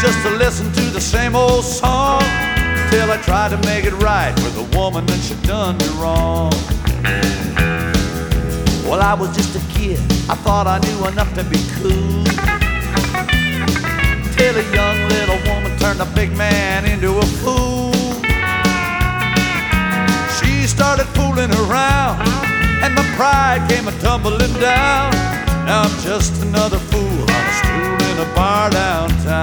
just to listen to the same old song, till I tried to make it right with a woman and she done me wrong. Well, I was just a kid, I thought I knew enough to be cool, till a young little woman turned a big man into a fool. She started fooling around, and my pride came a-tumbling down. Now I'm just another fool on a stool in a bar downtown.